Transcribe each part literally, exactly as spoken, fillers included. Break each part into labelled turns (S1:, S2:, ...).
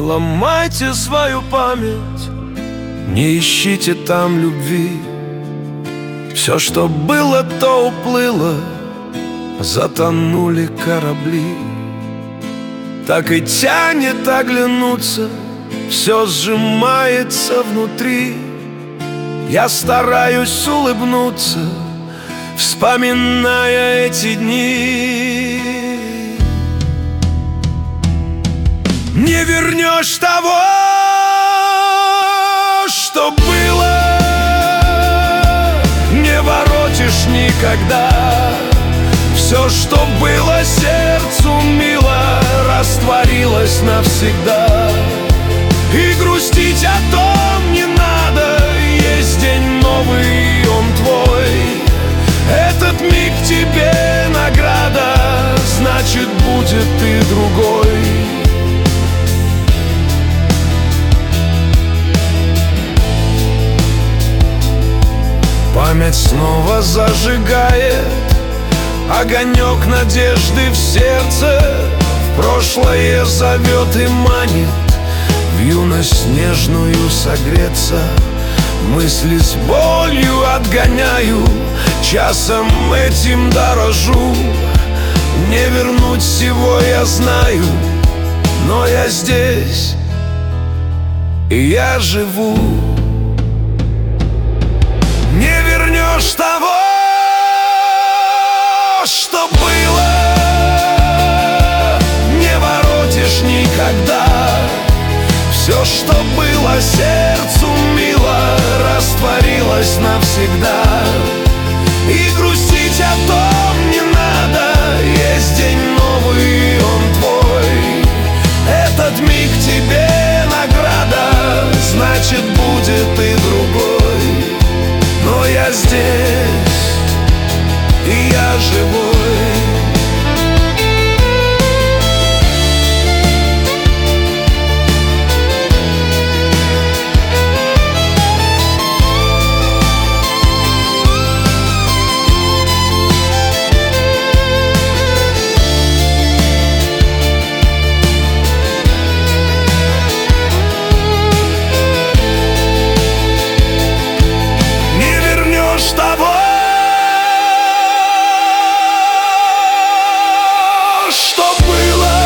S1: ломайте свою память, не ищите там любви. Все, что было, то уплыло, затонули корабли. Так и тянет оглянуться, все сжимается внутри. Я стараюсь улыбнуться, вспоминая эти дни. Не вернешь того, что было, не воротишь никогда. Все, что было сердцу мило, растворилось навсегда. И грустить о том не надо, есть день новый, он твой. Этот миг тебе награда, значит, будет и другой. Память снова зажигает огонек надежды в сердце. В прошлое зовет и манит, в юность нежную согреться. Мысли с болью отгоняю, часом этим дорожу. Не вернуть всего я знаю, но я здесь, и я живу. Не вернешь того, что было, не воротишь никогда. Все, что было сердцу мило, растворилось навсегда. И грустить о том не надо, есть день новый, он твой. Этот миг тебе награда, значит, будет и другой. Но я здесь, и я живой. Того, что было,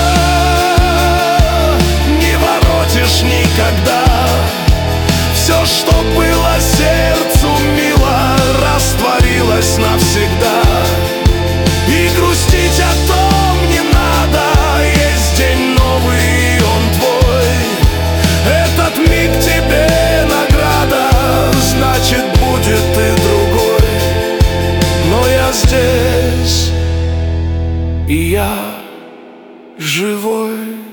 S1: не воротишь никогда. Все, что было сердцу мило, растворилось навсегда. И грустить о том не надо, есть день новый, он твой. Этот миг тебе награда, значит, будет и другой. Здесь, и я живой.